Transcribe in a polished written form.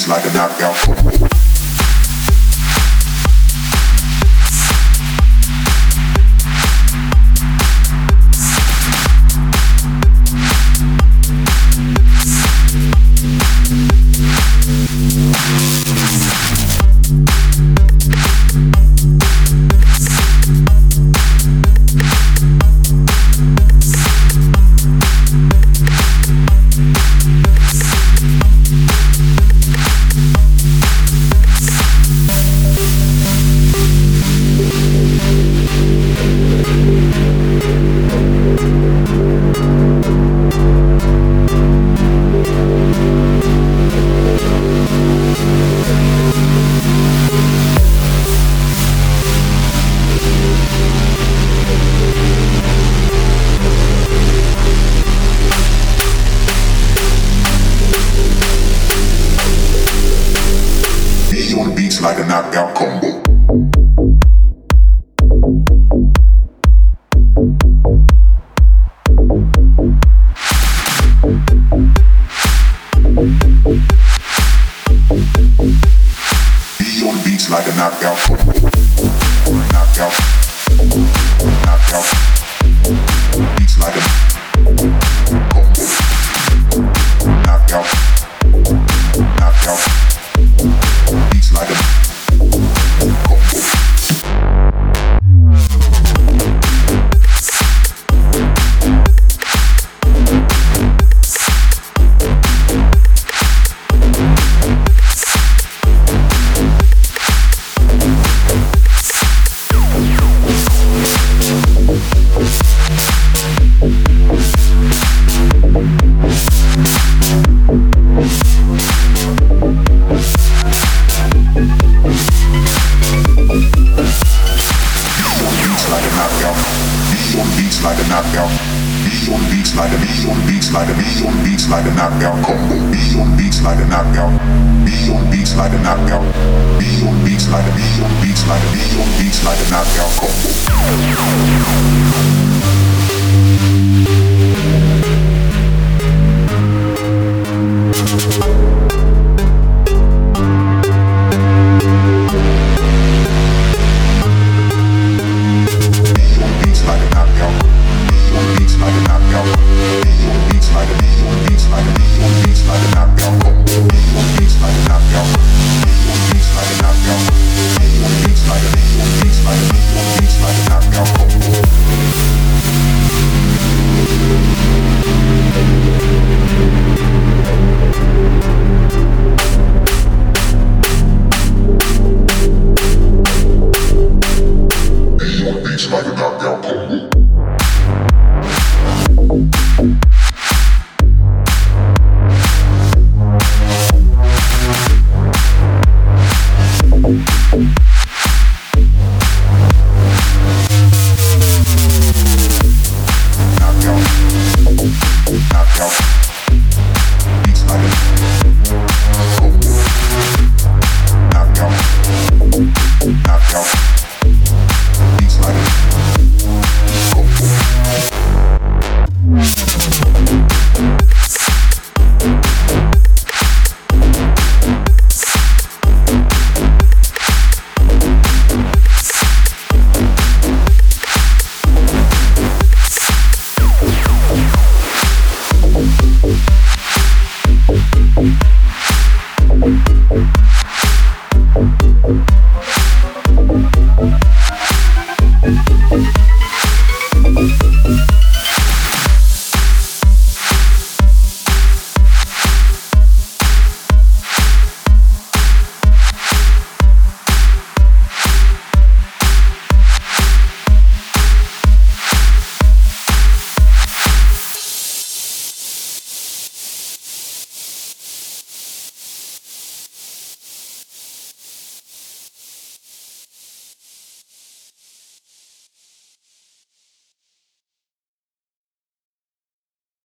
beats like a knockout combo. Beats like a knockout combo. Be on beats like a knockout combo. Knockout. Knockout. Beats like a combo. Knockout. Knockout. Beats like a combo. Beats like a knockout. Be on beats like a knockout combo. Be on beats like a knockout. Be on beats like a knockout. Be on beats like a knockout combo.